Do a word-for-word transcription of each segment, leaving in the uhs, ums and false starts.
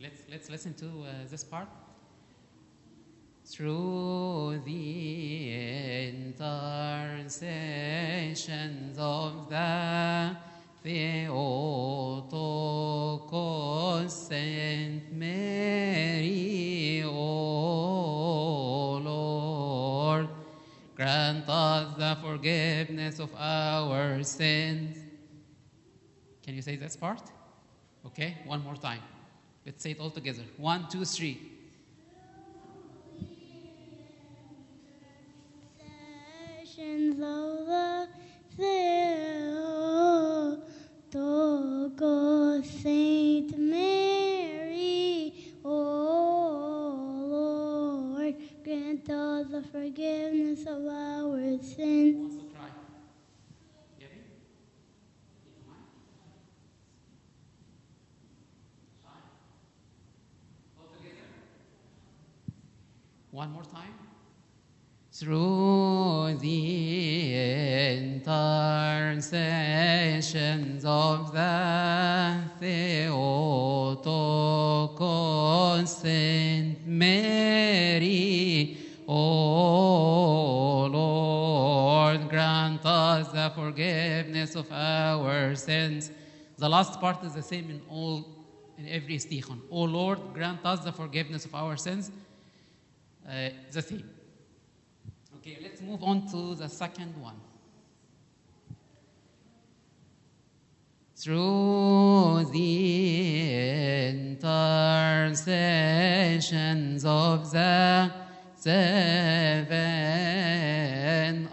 Let's let's listen to uh, this part. Through the intercessions of the Theotokos Saint Mary, O Lord, grant us the forgiveness of our sins. Can you say this part? Okay, one more time. Let's say it all together. One, two, three. Of the Theotokos Saint Mary, O Lord, grant us the forgiveness of our sins. Who wants to try? Gabby? All together. One more time. Through the intercessions of the Theotokos Saint Mary, O Lord, grant us the forgiveness of our sins. The last part is the same in all, in every stichon. O Lord, grant us the forgiveness of our sins. Uh, the same. Okay, let's move on to the second one. Through the intercessions of the seven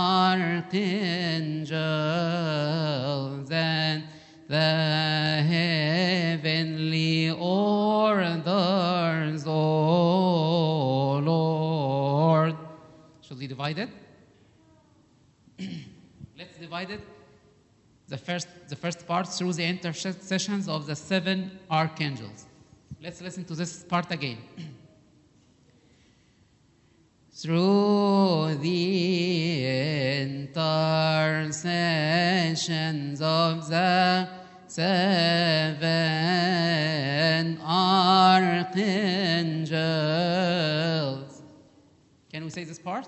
archangels and the heavenly orders, O Lord. Should we divide it? Let's divide it. The first, the first part through the intercessions of the seven archangels. Let's listen to this part again. Through the intercessions of the seven archangels. Can we say this part?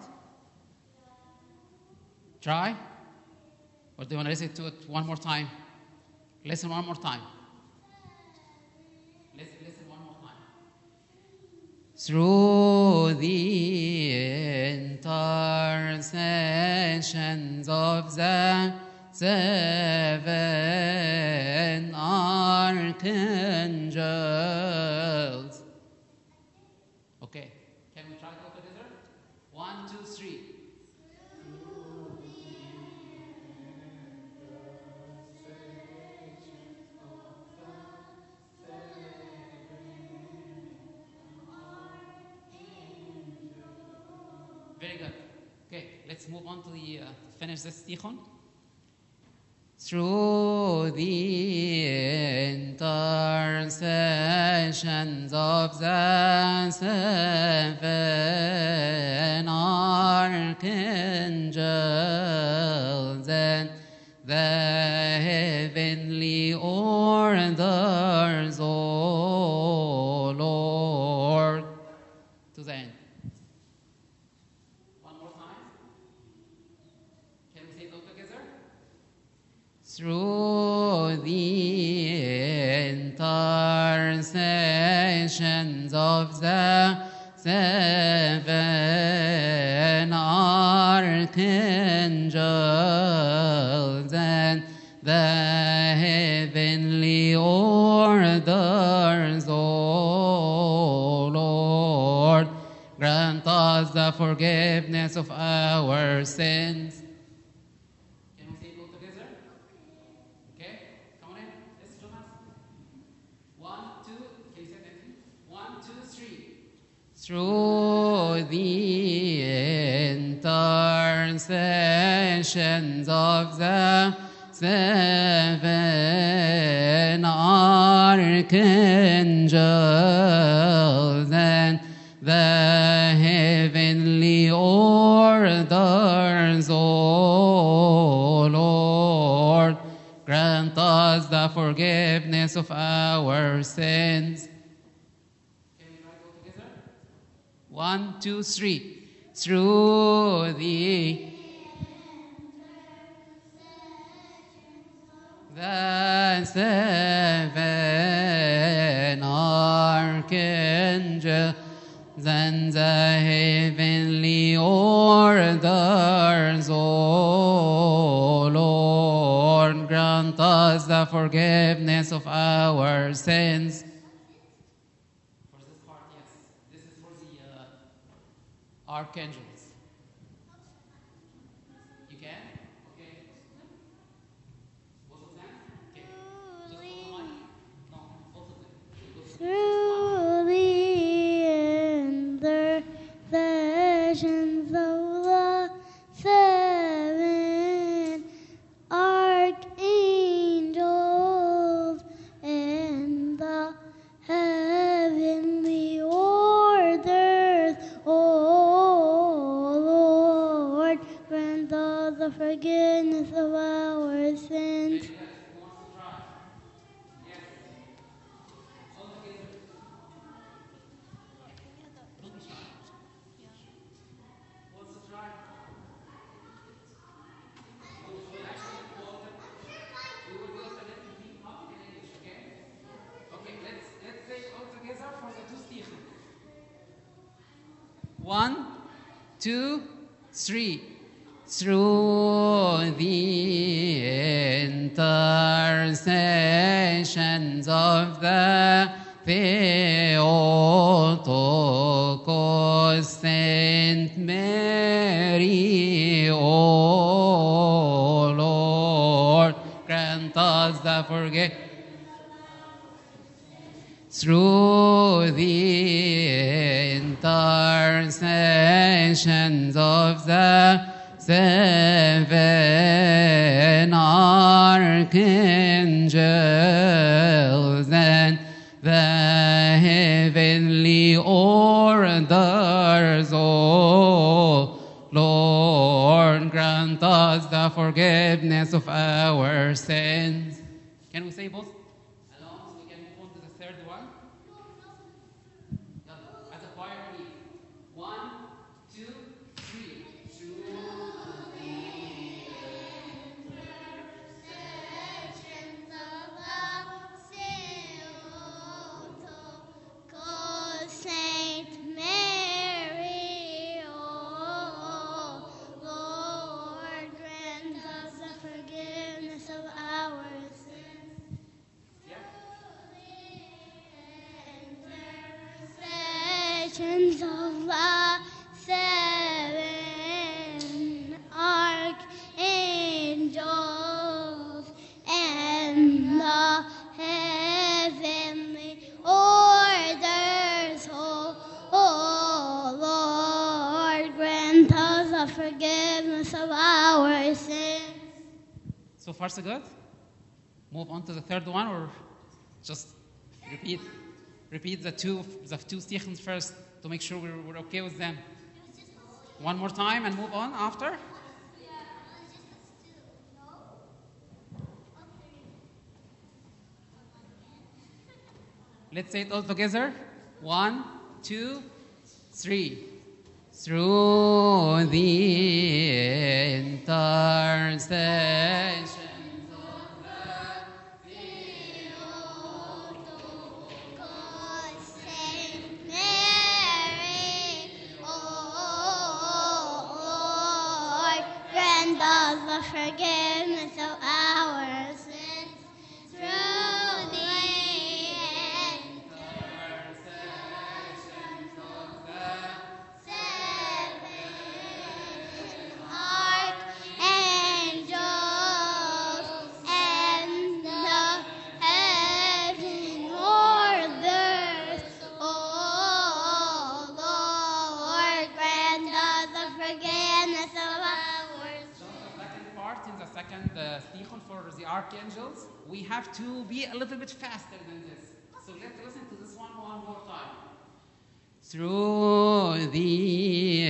Try? Or do you want to listen to it one more time? Listen one more time. Listen, listen one more time. Through the intercessions of the seven archangels. Okay. Can we try it all together? One, two, three. Very good. Okay, let's move on to the uh, finish this tichon. Through the intercessions of the seven archangels and the heavenly orders, O Lord, to the end. One more time. Can we say it all together? Through the intercessions of the seven archangels and the heavenly orders, O Lord, grant us the forgiveness of our sins. Through the intercessions of the seven archangels and the heavenly orders, O Lord, grant us the forgiveness of our sins. One, two, three. Through the the seven archangels and the heavenly orders, O Lord, grant us the forgiveness of our sins. For this part, yes. This is for the uh, archangels. You can? Okay. Both of them? Okay. Just hold the mic? No, both of them. Through the intercessions of the seven archangels and the heavenly orders, O Lord, grant us the forgiveness of our sins. One, two, three. Through the intercessions of the Theotokos Saint Mary, O Lord, grant us the forgiveness. Through the intercessions of the seven archangels and the heavenly orders, O Lord, grant us the forgiveness of our sins. Can we say both? Of the seven archangels and the heavenly orders, oh, oh Lord, grant us the forgiveness of our sins. So far, so good? Move on to the third one, or just repeat repeat the two the two stichons first to make sure we're, we're okay with them. One more time and move on after. Let's say it all together. One, two, three. Through the intercession the forgiveness of our sins through the intercessions of the seven archangels and the heaven orders, oh Lord, grant us the forgiveness of our in the second uh, stichon for the archangels, we have to be a little bit faster than this. So let's listen to this one one more time. Through the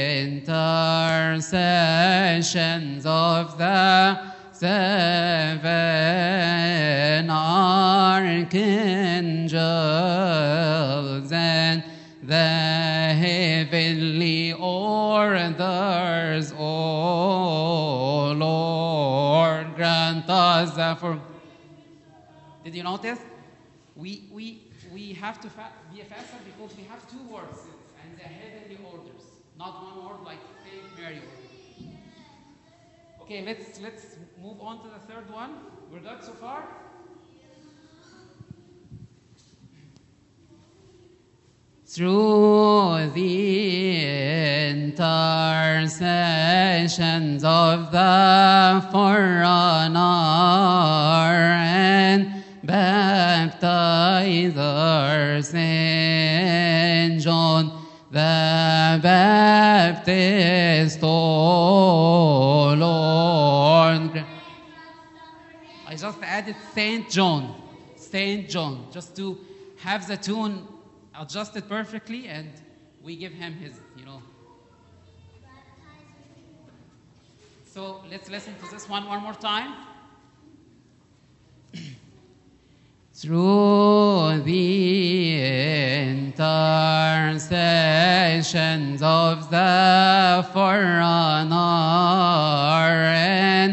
intercessions of the seven archangels and the heavenly us uh, for. Did you notice? We we we have to fa- be faster because we have two words and the heavenly orders, not one word like Saint Mary. Okay, let's let's move on to the third one. We're good so far? Through the intercessions of the forerunner and baptizer Saint John the Baptist, O Lord. I just added Saint John, Saint John, just to have the tune adjusted perfectly, and we give him his, you know. So let's listen to this one one more time. Through the intercessions of the forerunner and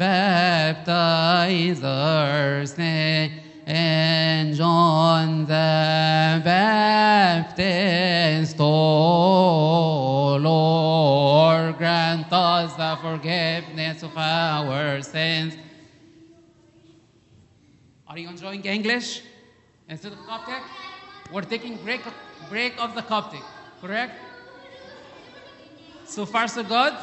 baptizer Saint John the Baptist, O Lord, grant us the forgiveness of our sins. Are you enjoying English instead of Coptic? We're taking break break of the Coptic, correct? So far, so good.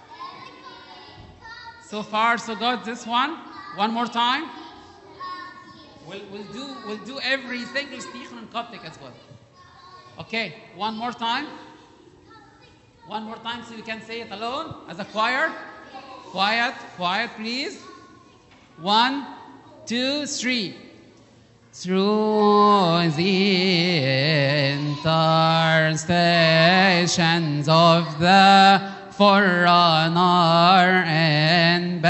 So far, so good. This one, one more time. We'll, we'll do we'll do every single stichon in Coptic as well. Okay, one more time. One more time so you can say it alone as a choir. Quiet, quiet, please. One, two, three. Through the intercessions of the forerunner and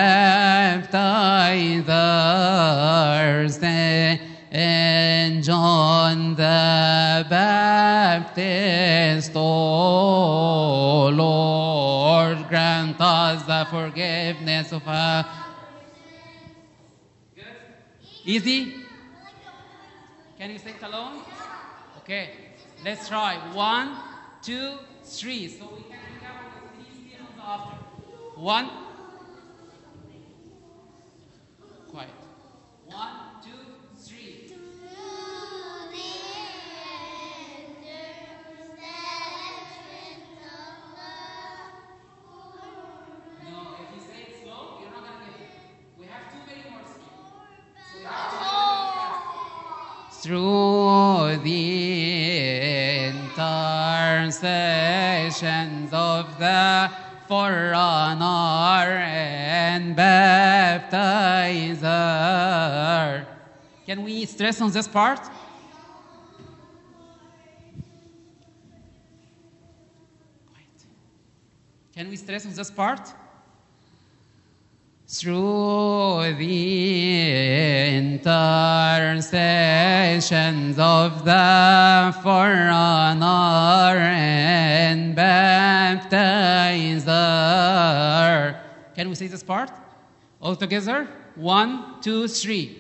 baptizer Saint John the Baptist, O Lord, grant us the forgiveness of our. Good? Easy? Can you sing it alone? Okay, let's try. One, two, three. So we can recover the three stations after. One. Quiet. One, two, three. No, if you say it slow, you're not going to get it. We have too many more speed. So we have to do it fast. Through the intercessions of the forerunner and baptizer. Can we stress on this part? Quiet. Can we stress on this part? Through the intercessions of the forerunner and baptizer. Can we say this part? All together? One, two, three.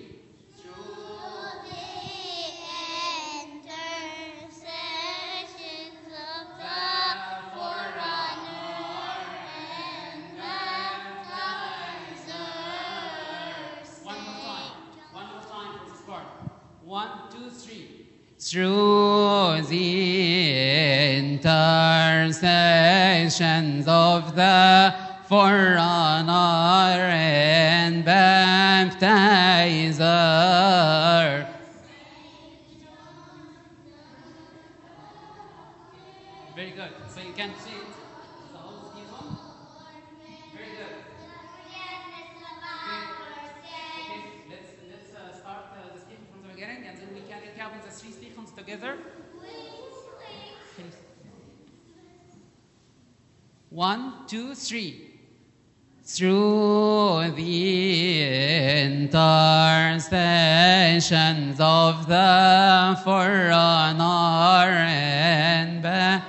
Through the intercessions of the forerunner and baptizer. Very good. So you can see it. The whole season. Very good. Okay, let's let's uh, start uh, the speaking from the beginning, and then we can recap the three stichons together. One, two, three. Through the intercessions of the forerunner and baptizer.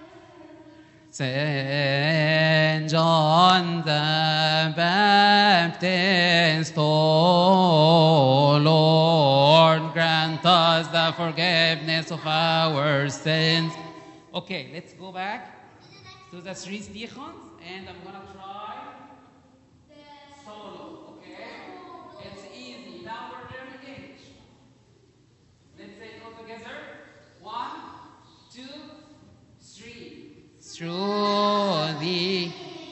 Saint John the Baptist, O Lord, grant us the forgiveness of our sins. Okay, let's go back to the three stichons, and I'm gonna try solo, okay? It's easy. Now we're learning English. Let's say it all together. One, two, three. Through the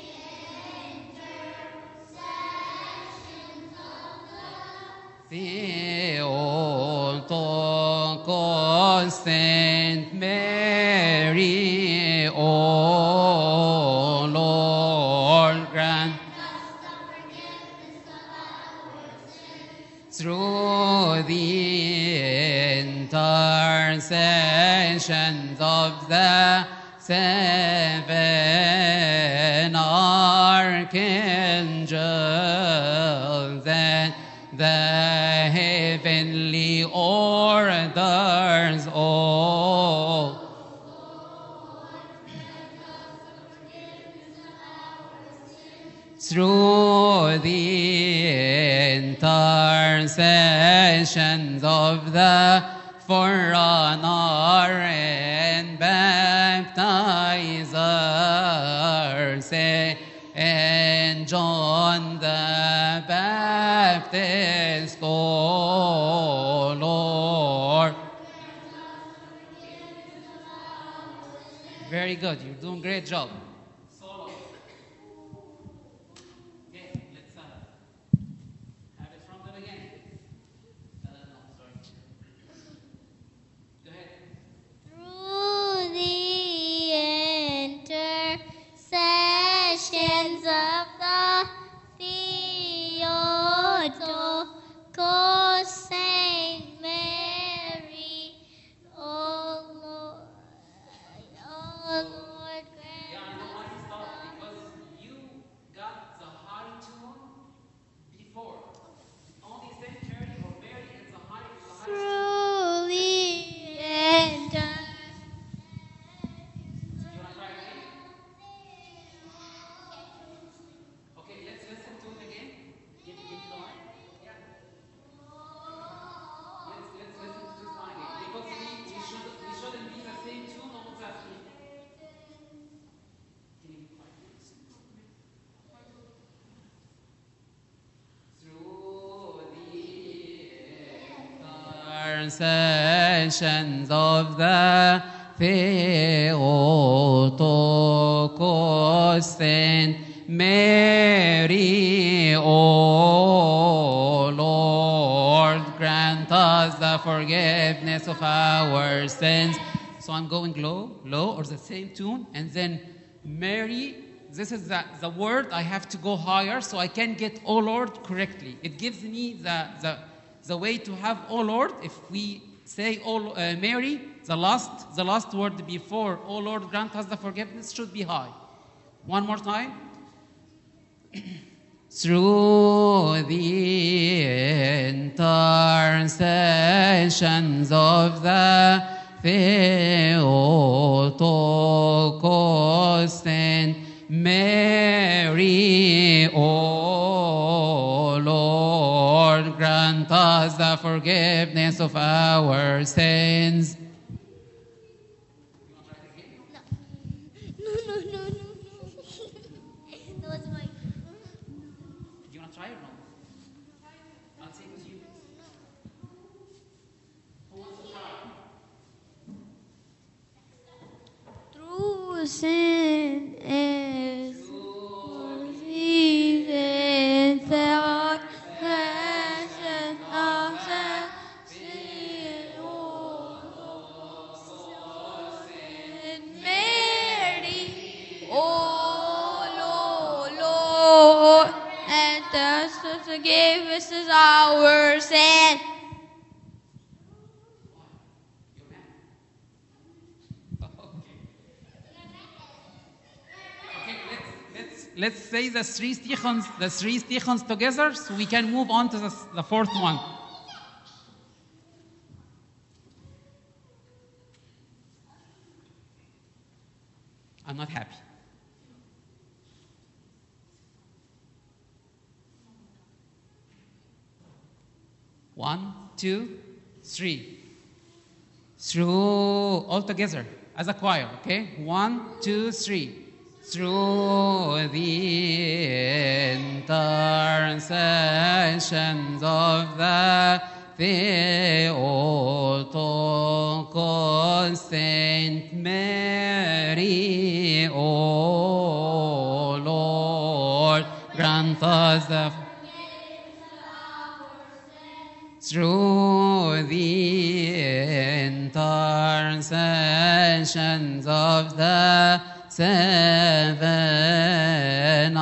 Theotokos, Saint Mary, O Lord, grant through the intercessions of the seven archangels and the heavenly orders, all through the intercessions of the forerunner and baptizers and John the Baptist, O Lord. Very good. You're doing a great job. Solo. Okay, let's uh, have it from the beginning. Uh, no, sorry. Go ahead. Through the intercessions of the Theotokos, Saint Mary, O Lord, O Lord, Yeah, I know why you stopped, because you got the high tune before. Only Saint Mary or Mary is the high, is the highest tune. through the intercessions. You want to try again? Okay, let's listen to it again. Give, give me the mic. Yeah. Let's, let's listen to this one again. Because we, we, should, we shouldn't be the same tune all the time. Can you be quiet, please? Through the intercessions of the Theotokos, Saint Mary, O Lord, grant us the forgiveness of our sins. So I'm going low, low, or the same tune, and then Mary, this is the, the word, I have to go higher so I can get O Lord correctly. It gives me the, the, the way to have O Lord. If we say O, uh, Mary, the last, the last word before O Lord grant us the forgiveness should be high. One more time. Through the intercessions of the Theotokos, Saint Mary, O Lord, grant us the forgiveness of our sins. No, no, no, no, no. That was my. You want to try or no? I'll sing with you. Who wants to try? Through sin is receiving the passion of the sin, Saint Mary, O Lord, and us to forgive us our sin. Okay, let's, let's, let's say the three stichons, the three stichons together so we can move on to the, the fourth one. I'm not happy. One, two, three. Through, all together, as a choir, okay? One, two, three. Through the intercessions of the Theotokos, Saint Mary, O Lord, grant us the through the intercessions of the seven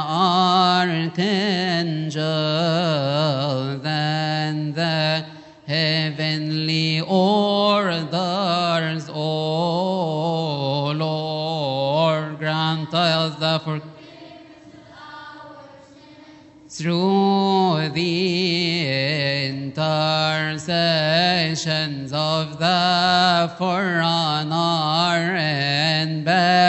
archangels and the heavenly orders, O Lord, grant us the forgiveness through the intercessions of the forerunner and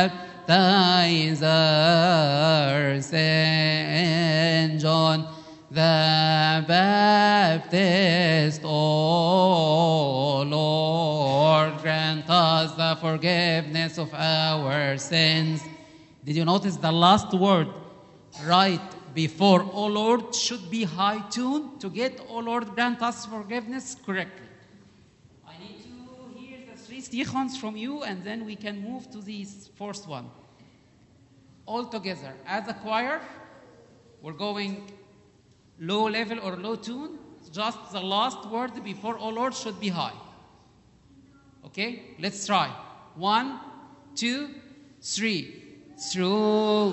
baptizer, Saint John the Baptist, O Lord, grant us the forgiveness of our sins. Did you notice the last word right before O Lord should be high tuned to get O Lord grant us forgiveness correctly? I need to hear the three stichons from you, and then we can move to the fourth one. All together, as a choir, we're going low level or low tune. Just the last word before O Lord should be high. Okay, let's try. One, two, three. Through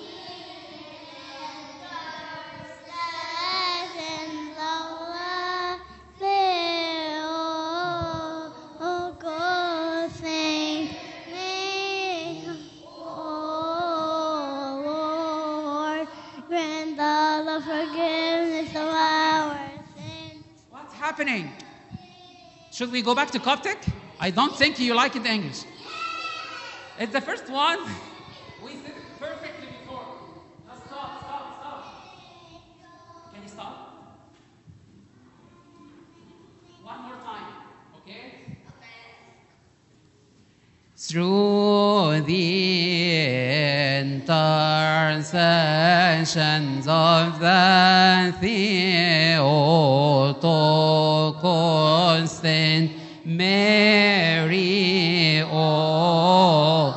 happening? Should we go back to Coptic? I don't think you like it in English. It's the first one. We did it perfectly before. Now stop, stop, stop. Can you stop? One more time, okay? Through the intercessions of the Theotokos, Saint Mary, O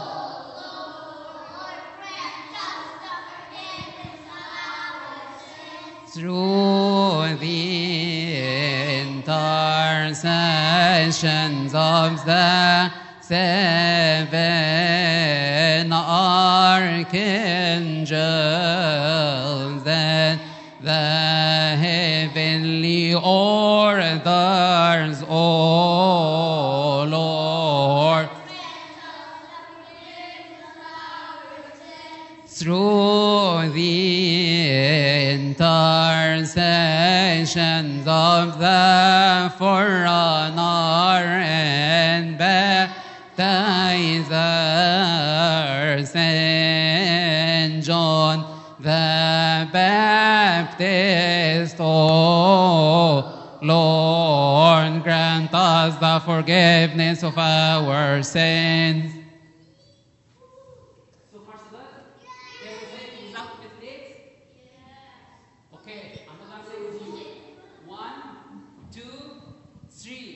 through the intercessions of the seven archangels and the heavenly orders, O Lord, through the intercessions of the forerunner and baptizer, Saint John the Baptist, O Lord, grant us the forgiveness of our sins. So far, so good? Can we say it without mistakes? Okay, I'm not going to say with you. One, two, three.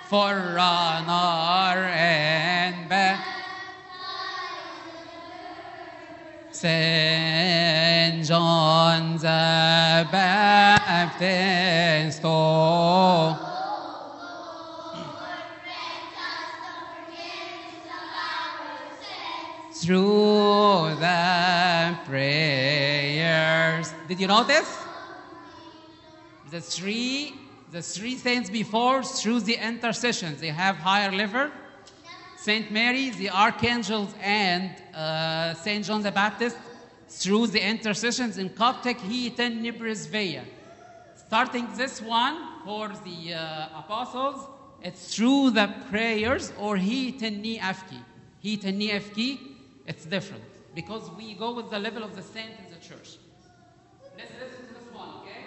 forerunner and back. Saint John the Baptist, oh, through the prayers. Did you notice? The three, the three saints before, through the intercessions, they have higher level. Saint Mary, the archangels, and uh, Saint John the Baptist, through the intercessions in Coptic, Heaton Nibrisveya. Starting this one for the uh, apostles, it's through the prayers or Heaton Ni Afki. Heaton Ni Afki, it's different because we go with the level of the saint in the church. Let's listen to this one, okay?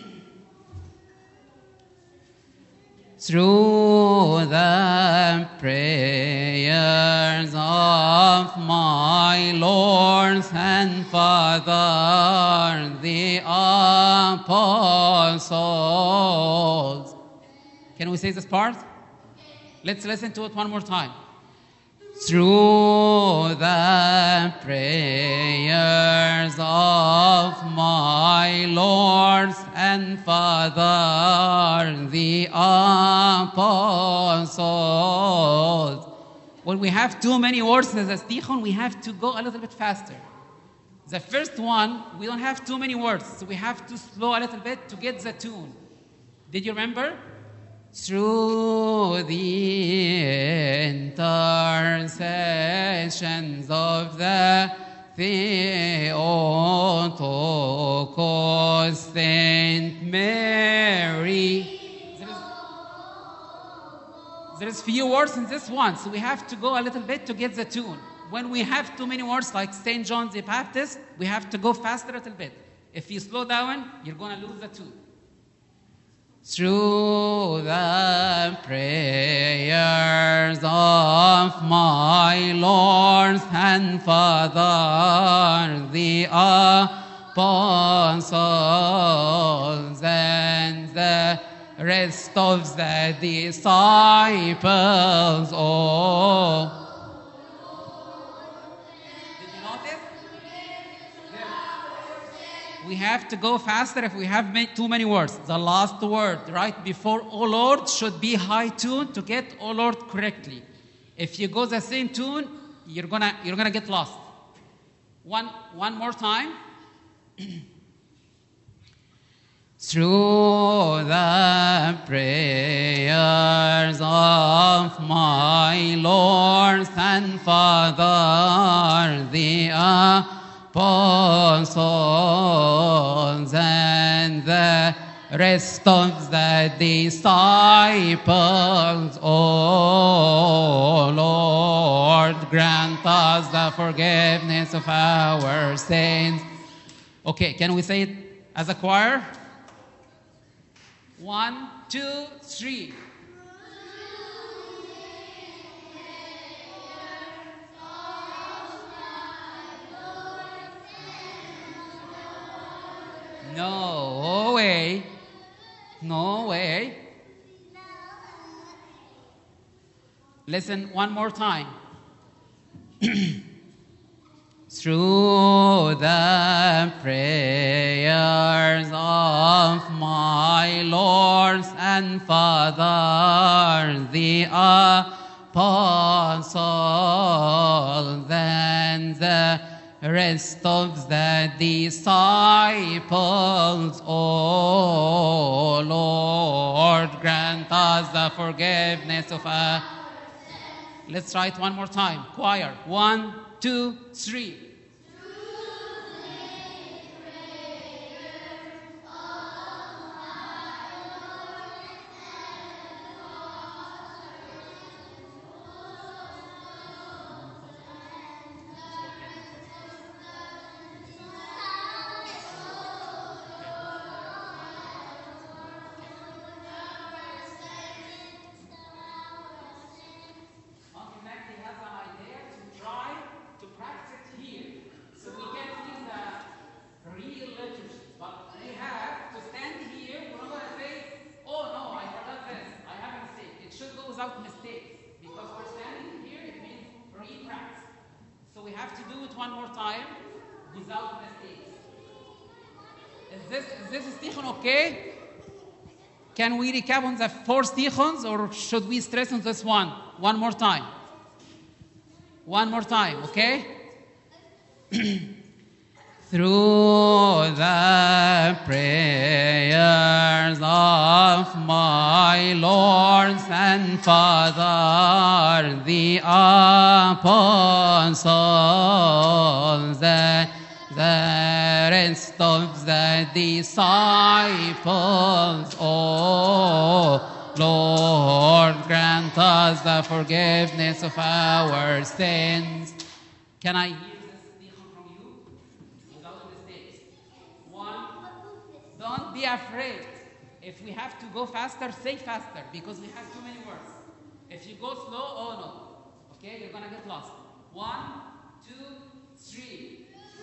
Through the prayers of my Lord and Father, the apostles. Can we say this part? Let's listen to it one more time. Through the prayers of my Lord and Father, the apostles. When we have too many words as a stichon, we have to go a little bit faster. The first one, we don't have too many words, so we have to slow a little bit to get the tune. Did you remember? Through the intercessions of the Theotokos Saint Mary. There is, there is few words in this one, so we have to go a little bit to get the tune. When we have too many words like Saint John the Baptist, we have to go faster a little bit. If you slow down, you're going to lose the tune. Through the prayers of my Lord and Father, the apostles and the rest of the disciples, oh. We have to go faster if we have made too many words. The last word right before "O Lord" should be high tune to get "O Lord" correctly. If you go the same tune, you're gonna you're gonna get lost. One one more time. Through the prayers of my Lord and Father, the apostles and the rest of the disciples, O Lord, grant us the forgiveness of our sins. Okay, can we say it as a choir? One, two, three. No way. No way. Listen one more time. Through the prayers of my Lord and Father, the apostles and the rest of the disciples, O Lord, grant us the forgiveness of our. Let's try it one more time. Choir. One, two, three. He has an idea to try to practice here. Because we're standing here, it means free practice. So we have to do it one more time without mistakes. Is this, is this stichon okay? Can we recap on the four stichons or should we stress on this one? One more time. One more time, okay? Through the prayers of my Lord and Father, the apostles, and the rest of the disciples, oh Lord, grant us the forgiveness of our sins. Can I hear this stichon from you? Without mistakes. One, don't be afraid. If we have to go faster, say faster, because we have too many words. If you go slow, oh no. Okay, you're gonna get lost. One, two, three.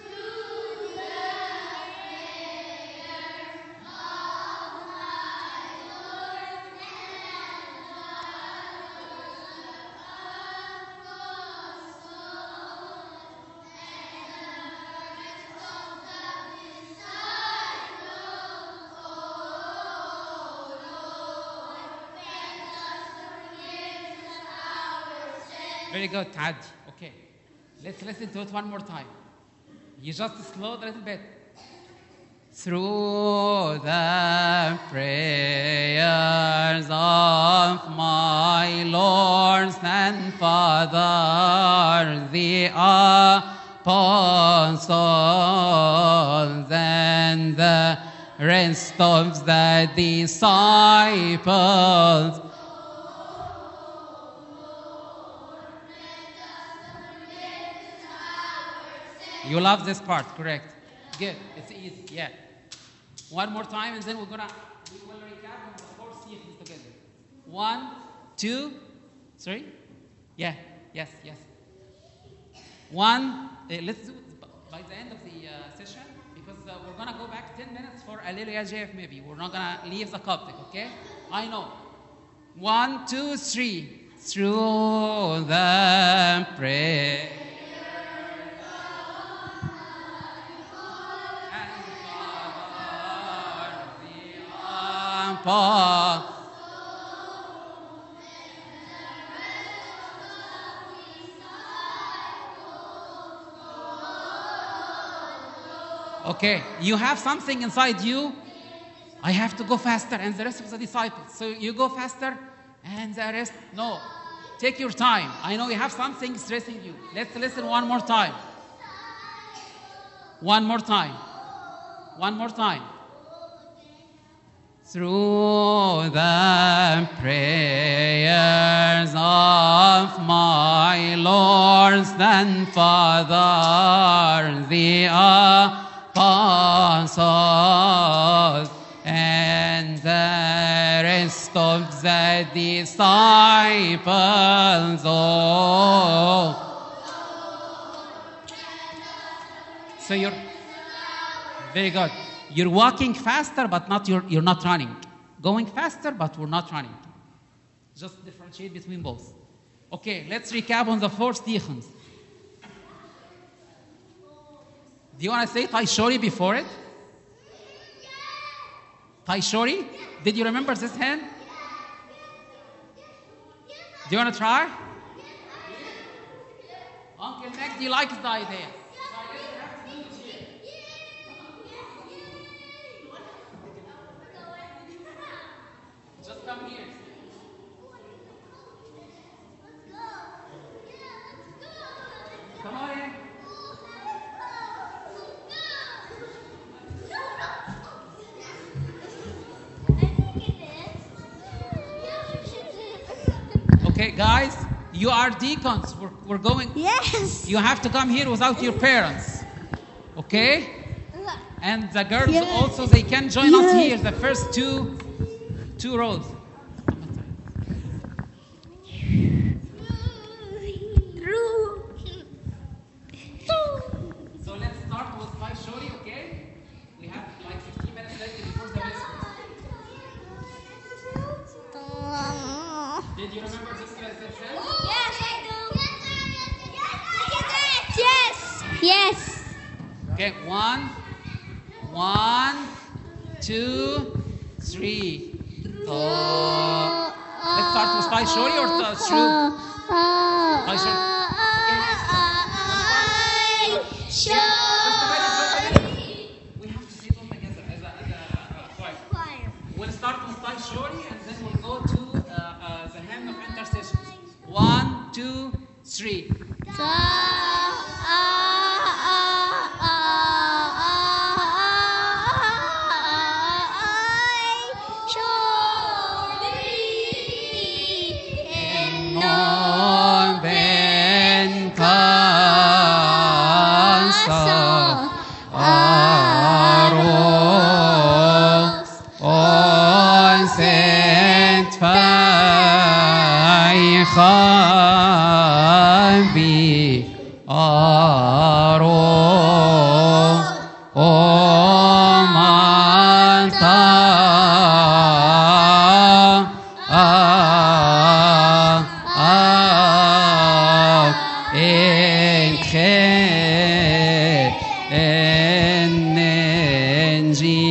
Very good, Tad. Okay. Let's listen to it one more time. You just slow a little bit. Through the prayers of my Lord and Father, the apostles and the rest of the disciples, you love this part, correct? Good, it's easy, yeah. One more time, and then we're gonna we will recap on the four stichons together. One, two, sorry, yeah, yes, yes. One, uh, let's do it by the end of the uh, session because uh, we're gonna go back ten minutes for Alleluia J F. Maybe we're not gonna leave the Coptic, okay? I know. One, two, three. Through the prayer. Okay, you have something inside you. I have to go faster, and the rest of the disciples. So you go faster, and the rest, no. Take your time. I know you have something stressing you. Let's listen one more time. One more time. One more time. Through the prayers of my Lord and Father, the apostles and the rest of the disciples, oh. So you're very good. You're walking faster, but not you're, you're not running. Going faster, but we're not running. Just differentiate between both. Okay, let's recap on the four stichons. Do you want to say Taishori before it? Taishori? Did you remember this hand? Do you want to try? Uncle Magdi likes the idea. Just come here. Come on in. Okay, guys, you are deacons. We're, we're going. Yes. You have to come here without your parents. Okay? And the girls Yes. also, they can join us Yes. here, the first two, two rows. So let's start with Taishori, okay? We have like fifteen minutes left before the Vespers. Did you remember this lesson? Yes. Okay, one, one, two, three. Uh, let's start with Spy Shorty or uh, through? Spy Shorty. We have to say it all together as a, as a uh, choir. We'll start with Spy Shorty and then we'll go to uh, uh, the hymn of intercession. One, two, three. Khabi aro o mata a a enkhe enenji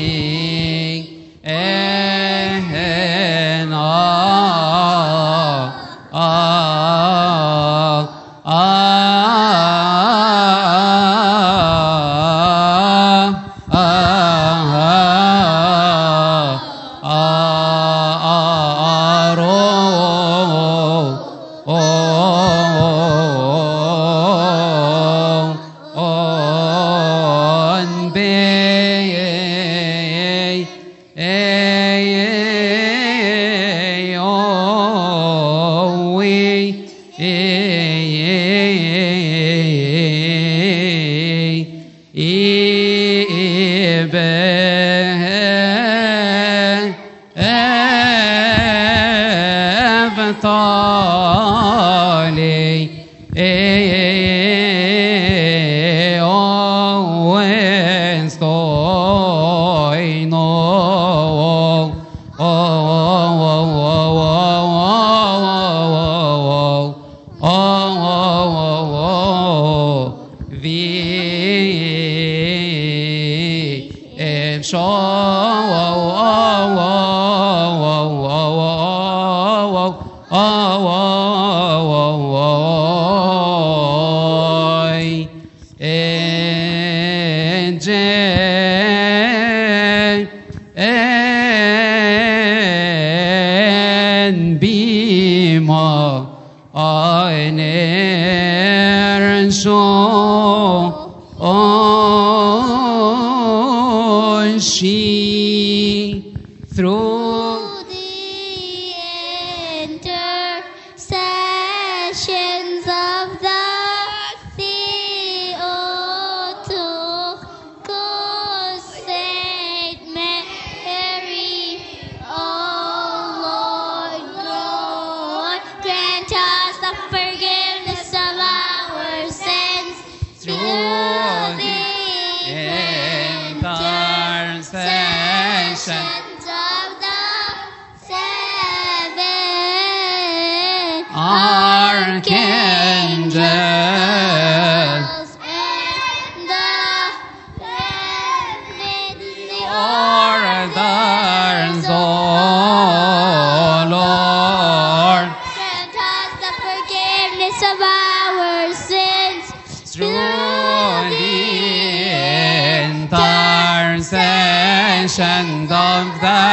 of the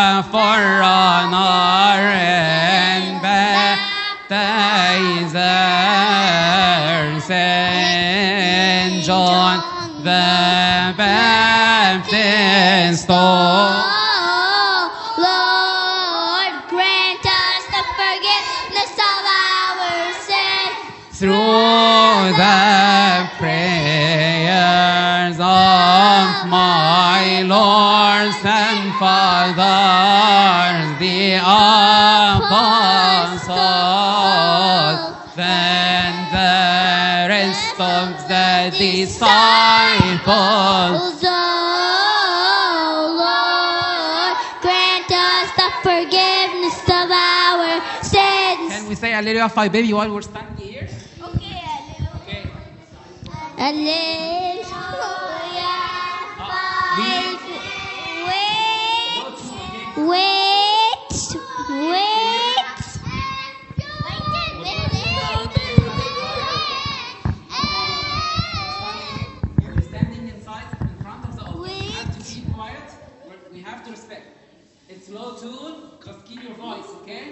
forerunner and baptizer Saint John the Baptist. Oh, Lord, grant us the forgiveness of our sins through the prayers of my Lord and fathers, the apostles, and the rest of the disciples. Oh, Lord, grant us the forgiveness of our sins. Can we say Alleluia Phi Baby while we're standing here? Okay, Okay. Hallelujah. Wait. Wait. Wait. We're standing inside, in front of the altar. We have to be quiet. We're, we have to respect. It's low tune. Just keep your voice, okay?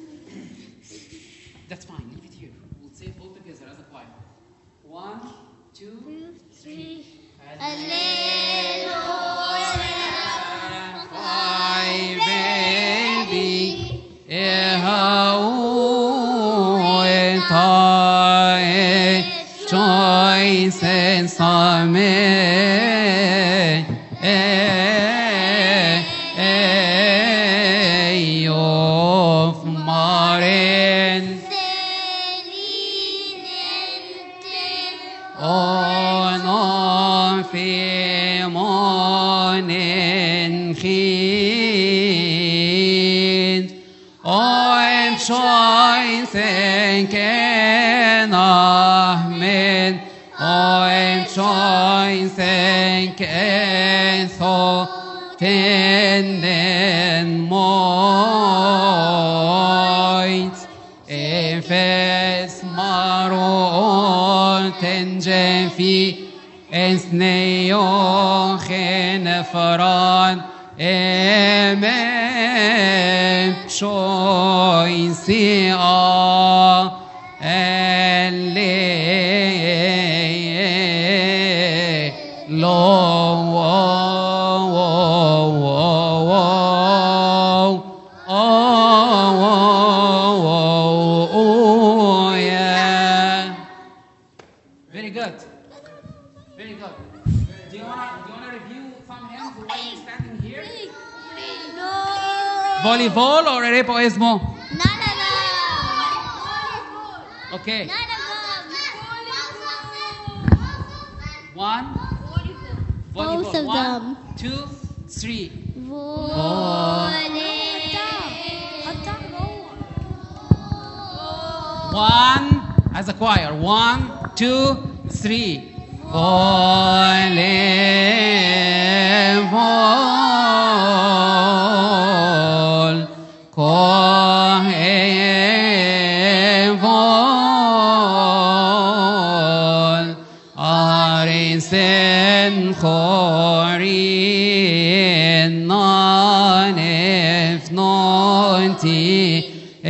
That's fine. Leave it here. We'll say it all together as a choir. One, two, three. Hallelujah. Choice and some of Marin on Femonen Kind on choice and can Amen on choice and can so tenden moit efes maro tenjefi esneo genefran emem choisi a elle lo Very good. Very good. Do you want to do you want to review some hymns while you're standing here? No. Volleyball or repoesmo? None of them. Okay. None of them. One. Volleyball. Both of One, them. two, three. One as a choir. One, two, three. Volleyball. Kohevol. Arisen chorin nanef nonti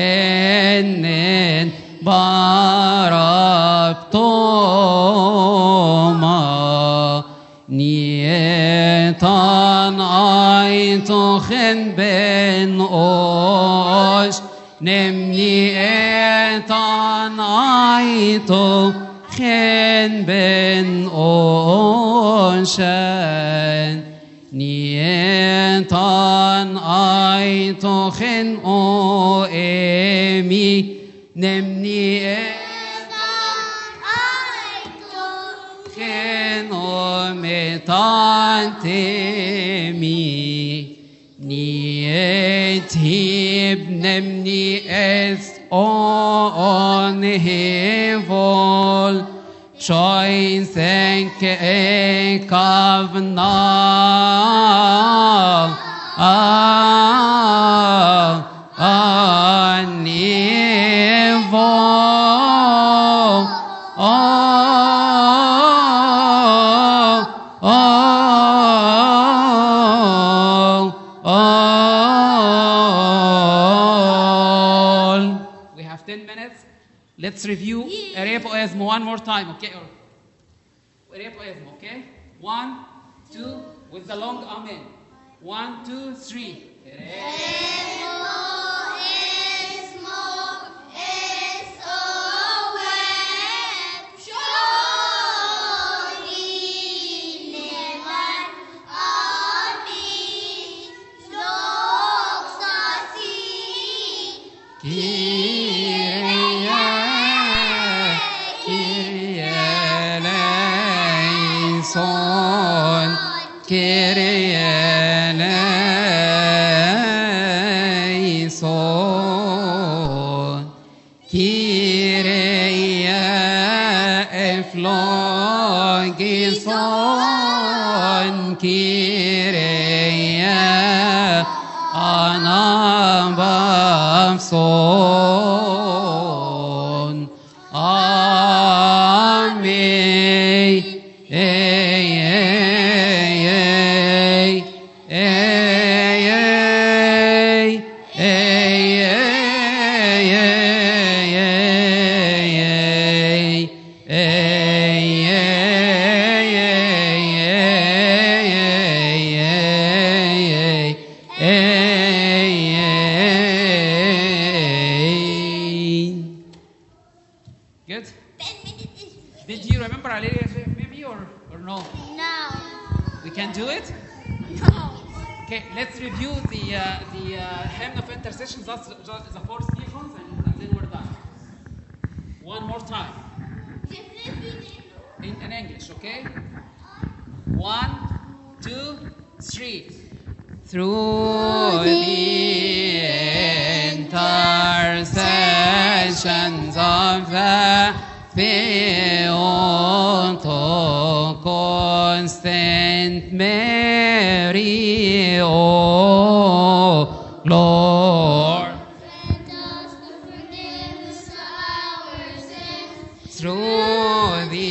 enen barabtoma nietan aitochen ben osh nemni etan aitochen ben oshen nietan aitochen o emi nemni etan o metantemi nietib nemni es on hevol choice enk ekavnal ah anivo We have ten minutes. Let's review Erepoesmo one more time, okay? Erepoesmo, okay? One, two, with the long amen. One, two, three. Son Kyrie eleison Kyrie eflon logison Kyrie anabapson. Amen. Hey, hey, hey, hey, hey, hey, Good? Did you remember Alleluia maybe or, or no? No. We can do it? No. Okay, let's review the uh, the uh, hymn of intercession, that's just the four Stephens, and, and then we're done. One more time. In, in English, okay? One, two, three. Through the intercessions of the Theotokos Mary, O Lord, Grant us the forgiveness of our sins. through the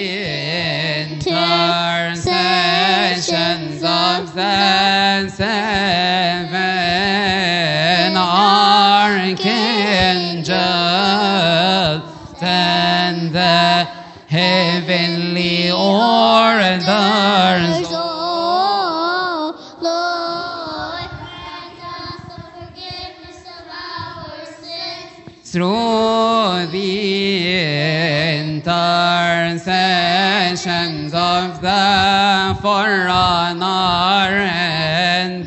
intercessions of the seven archangels and the heavenly orders, Oh, Lord, grant us the forgiveness of our sins. through the intercessions of the forerunner and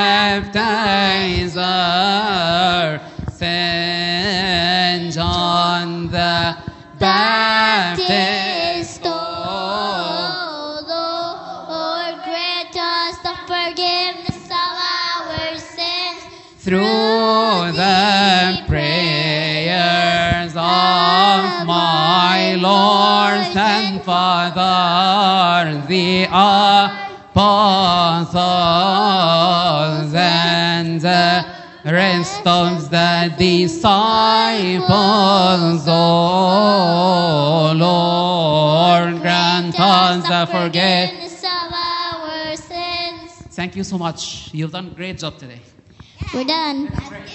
baptizer, Saint John the Baptist. Oh, Lord, grant us the forgiveness of our sins. Through the prayers of my Lord and Father, the apostles and the rest of the disciples, oh Lord, grant us the forgiveness. of our sins. Thank you so much. You've done a great job today. We're done.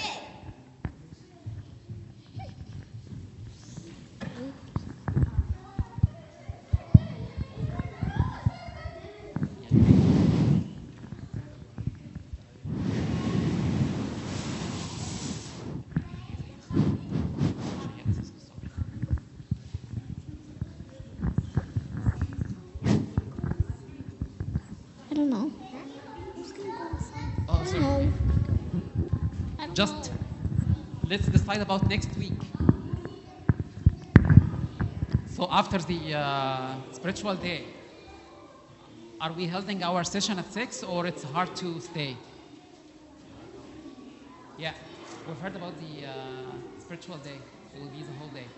I don't know. Oh, sorry. No. Just let's decide about next week. So after the uh, spiritual day, are we holding our session at six or it's hard to stay? Yeah, we've heard about the uh, spiritual day. It will be the whole day.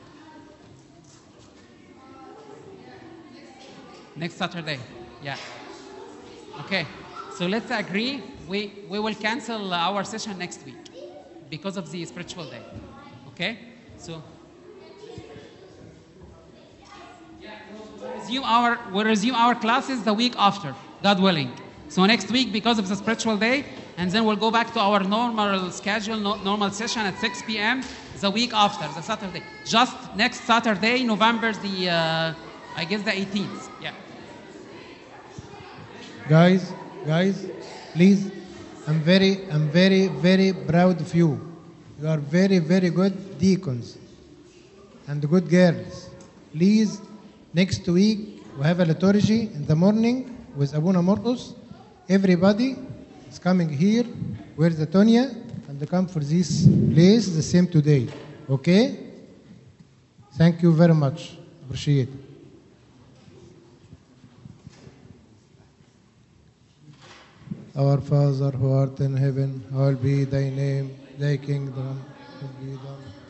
Next Saturday, yeah. Okay, so let's agree. We, we will cancel our session next week because of the spiritual day. Okay? So yeah, we'll resume our we'll resume our classes the week after, God willing. So next week because of the spiritual day, and then we'll go back to our normal schedule, no, normal session at six p.m. the week after, the Saturday. Just next Saturday, November the uh, I guess the eighteenth. Yeah. Guys, guys, please, I'm very, I'm very, very proud of you. You are very, very good deacons and good girls. Please, next week we have a liturgy in the morning with Abuna Mortus. Everybody is coming here. Where's the Tonya? And they come for this place the same today. Okay? Thank you very much. Appreciate it. Our Father who art in heaven, hallowed be thy name, thy kingdom be done.